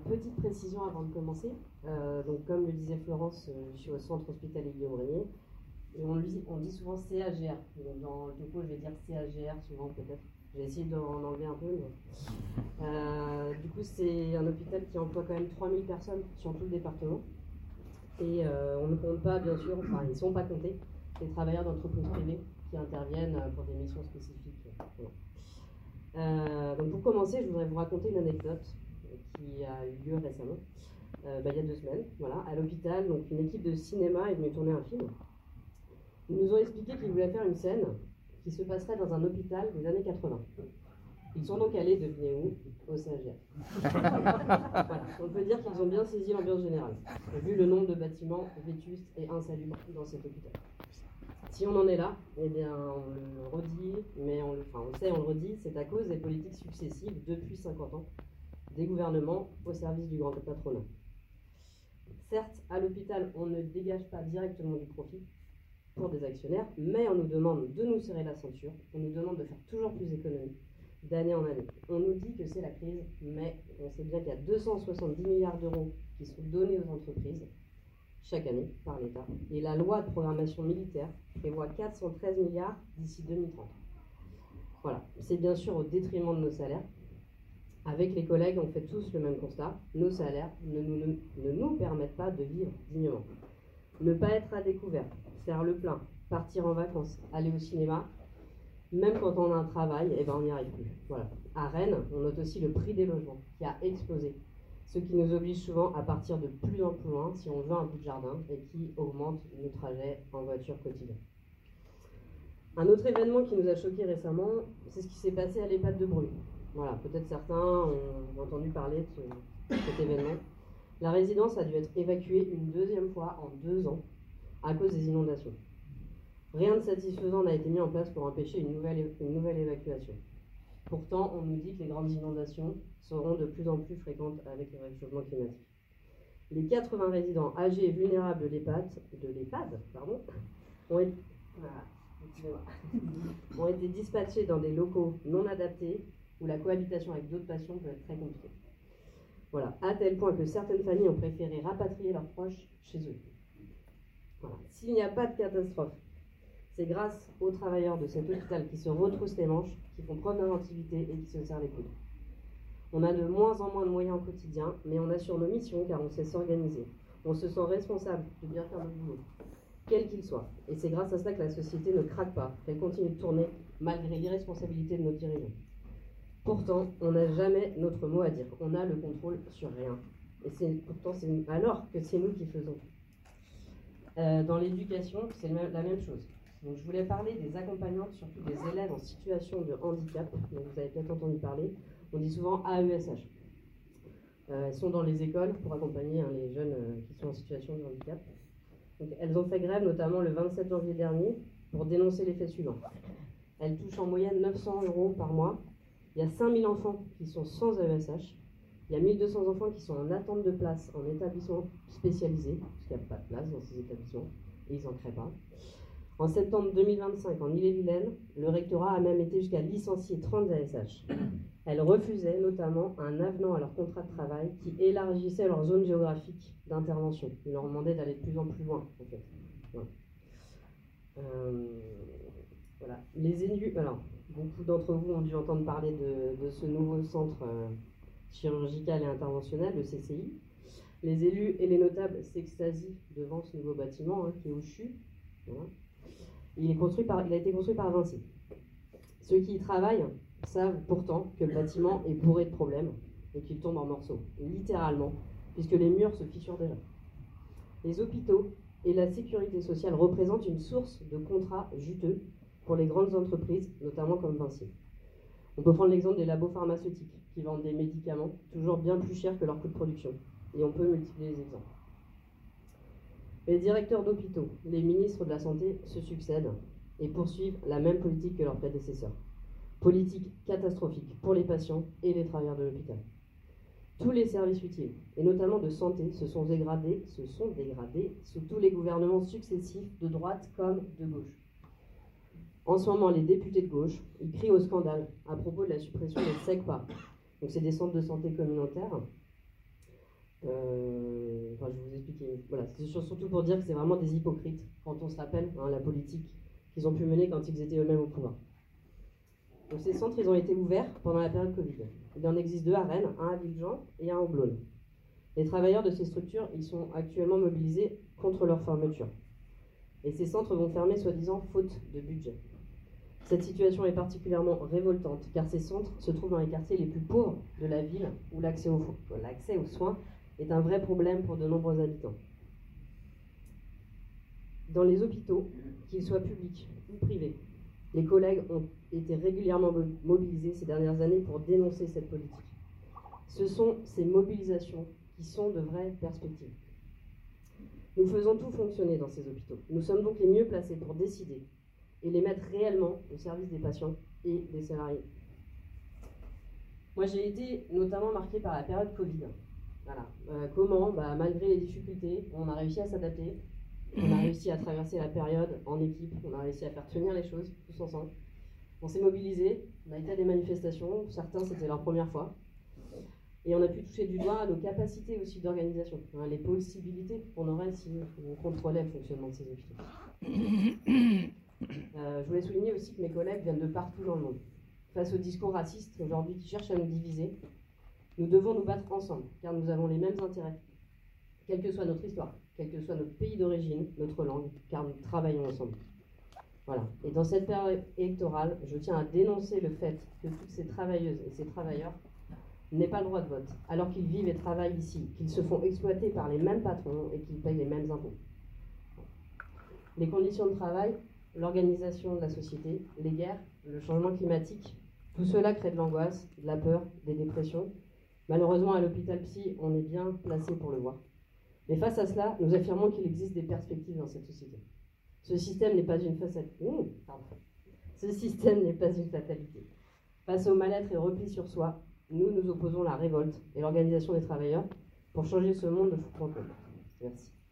petite précision avant de commencer. Donc, comme le disait Florence, je suis au centre hospitalier Guillaume Régnier. Et on dit souvent CAGR. Donc, dans le topo, je vais dire CAGR souvent peut-être. J'ai essayé d'en enlever un peu. Mais... du coup, c'est un hôpital qui emploie quand même 3000 personnes sur tout le département. Et on ne compte pas, bien sûr, enfin, ils ne sont pas comptés, les travailleurs d'entreprises privées qui interviennent pour des missions spécifiques. Voilà. Donc pour commencer, je voudrais vous raconter une anecdote qui a eu lieu récemment, il y a 2 semaines, voilà, à l'hôpital. Donc une équipe de cinéma est venue tourner un film. Ils nous ont expliqué qu'ils voulaient faire une scène qui se passerait dans un hôpital des années 80. Ils sont donc allés, devinez où? Au CAGR. Voilà. On peut dire qu'ils ont bien saisi l'ambiance générale, vu le nombre de bâtiments vétustes et insalubres dans cet hôpital. Si on en est là, eh bien on le redit, mais on le redit, c'est à cause des politiques successives depuis 50 ans, des gouvernements au service du grand patronat. Certes, à l'hôpital, on ne dégage pas directement du profit pour des actionnaires, mais on nous demande de nous serrer la ceinture, on nous demande de faire toujours plus d'économies, d'année en année. On nous dit que c'est la crise, mais on sait bien qu'il y a 270 milliards d'euros qui sont donnés aux entreprises chaque année par l'État. Et la loi de programmation militaire prévoit 413 milliards d'ici 2030. Voilà, c'est bien sûr au détriment de nos salaires. Avec les collègues, on fait tous le même constat. Nos salaires ne nous permettent pas de vivre dignement. Ne pas être à découvert, faire le plein, partir en vacances, aller au cinéma, même quand on a un travail, on n'y arrive plus. Voilà. À Rennes, on note aussi le prix des logements qui a explosé, ce qui nous oblige souvent à partir de plus en plus loin si on veut un bout de jardin et qui augmente nos trajets en voiture quotidiens. Un autre événement qui nous a choqués récemment, c'est ce qui s'est passé à l'EHPAD de Brûle. Voilà, peut-être certains ont entendu parler de cet événement. La résidence a dû être évacuée une 2e fois en 2 ans à cause des inondations. Rien de satisfaisant n'a été mis en place pour empêcher une nouvelle évacuation. Pourtant, on nous dit que les grandes inondations seront de plus en plus fréquentes avec le réchauffement climatique. Les 80 résidents âgés et vulnérables de l'EHPAD ont été dispatchés dans des locaux non adaptés où la cohabitation avec d'autres patients peut être très compliquée. Voilà, à tel point que certaines familles ont préféré rapatrier leurs proches chez eux. Voilà. S'il n'y a pas de catastrophe, c'est grâce aux travailleurs de cet hôpital qui se retroussent les manches, qui font preuve d'inventivité et qui se serrent les coudes. On a de moins en moins de moyens au quotidien, mais on assure nos missions car on sait s'organiser. On se sent responsable de bien faire notre boulot, quel qu'il soit. Et c'est grâce à cela que la société ne craque pas, qu'elle continue de tourner malgré l'irresponsabilité de nos dirigeants. Pourtant, on n'a jamais notre mot à dire. On a le contrôle sur rien. Et alors que c'est nous qui faisons. Dans l'éducation, c'est la même chose. Donc, je voulais parler des accompagnantes, surtout des élèves en situation de handicap. Donc, vous avez peut-être entendu parler. On dit souvent AESH. Elles sont dans les écoles pour accompagner les jeunes qui sont en situation de handicap. Donc, elles ont fait grève notamment le 27 janvier dernier pour dénoncer les faits suivants. Elles touchent en moyenne 900 € par mois. Il y a 5000 enfants qui sont sans AESH. Il y a 1200 enfants qui sont en attente de place en établissement spécialisé, parce qu'il n'y a pas de place dans ces établissements, et ils n'en créent pas. En septembre 2025, en Ille-et-Vilaine, le rectorat a même été jusqu'à licencier 30 AESH. Elles refusaient notamment un avenant à leur contrat de travail qui élargissait leur zone géographique d'intervention. Ils leur demandaient d'aller de plus en plus loin, en fait. Voilà. Voilà. Les élus, alors, beaucoup d'entre vous ont dû entendre parler de ce nouveau centre chirurgical et interventionnel, le CCI. Les élus et les notables s'extasient devant ce nouveau bâtiment qui est au CHU. Voilà. Il a été construit par Vinci. Ceux qui y travaillent savent pourtant que le bâtiment est bourré de problèmes et qu'il tombe en morceaux, littéralement, puisque les murs se fissurent déjà. Les hôpitaux et la sécurité sociale représentent une source de contrats juteux pour les grandes entreprises, notamment comme Vinci. On peut prendre l'exemple des labos pharmaceutiques qui vendent des médicaments toujours bien plus chers que leur coût de production. Et on peut multiplier les exemples. Les directeurs d'hôpitaux, les ministres de la Santé se succèdent et poursuivent la même politique que leurs prédécesseurs. Politique catastrophique pour les patients et les travailleurs de l'hôpital. Tous les services utiles, et notamment de santé, se sont dégradés sous tous les gouvernements successifs de droite comme de gauche. En ce moment, les députés de gauche, ils crient au scandale à propos de la suppression des SECPA. Donc c'est des centres de santé communautaires Enfin, je vais vous expliquer. Voilà, c'est surtout pour dire que c'est vraiment des hypocrites quand on se rappelle la politique qu'ils ont pu mener quand ils étaient eux-mêmes au pouvoir. Donc ces centres, ils ont été ouverts pendant la période Covid. Il en existe 2 à Rennes, un à Villejean et un au Blône. Les travailleurs de ces structures, ils sont actuellement mobilisés contre leur fermeture. Et ces centres vont fermer soi-disant faute de budget. Cette situation est particulièrement révoltante car ces centres se trouvent dans les quartiers les plus pauvres de la ville où l'accès aux soins est un vrai problème pour de nombreux habitants. Dans les hôpitaux, qu'ils soient publics ou privés, les collègues ont été régulièrement mobilisés ces dernières années pour dénoncer cette politique. Ce sont ces mobilisations qui sont de vraies perspectives. Nous faisons tout fonctionner dans ces hôpitaux. Nous sommes donc les mieux placés pour décider et les mettre réellement au service des patients et des salariés. Moi, j'ai été notamment marquée par la période Covid. Voilà. Comment, malgré les difficultés, on a réussi à s'adapter, on a réussi à traverser la période en équipe, on a réussi à faire tenir les choses tous ensemble. On s'est mobilisés, on a été à des manifestations, certains c'était leur première fois, et on a pu toucher du doigt nos capacités aussi d'organisation, les possibilités qu'on aurait si on contrôlait le fonctionnement de ces hôpitaux. Je voulais souligner aussi que mes collègues viennent de partout dans le monde. Face aux discours racistes aujourd'hui qui cherchent à nous diviser, nous devons nous battre ensemble, car nous avons les mêmes intérêts, quelle que soit notre histoire, quel que soit notre pays d'origine, notre langue, car nous travaillons ensemble. Voilà. Et dans cette période électorale, je tiens à dénoncer le fait que toutes ces travailleuses et ces travailleurs n'aient pas le droit de vote, alors qu'ils vivent et travaillent ici, qu'ils se font exploiter par les mêmes patrons et qu'ils payent les mêmes impôts. Les conditions de travail, l'organisation de la société, les guerres, le changement climatique, tout cela crée de l'angoisse, de la peur, des dépressions. Malheureusement, à l'hôpital psy, on est bien placé pour le voir. Mais face à cela, nous affirmons qu'il existe des perspectives dans cette société. Ce système n'est pas une fatalité. Ce système n'est pas une fatalité. Face au mal-être et au repli sur soi, nous opposons la révolte et l'organisation des travailleurs pour changer ce monde de foutre en comble. Merci.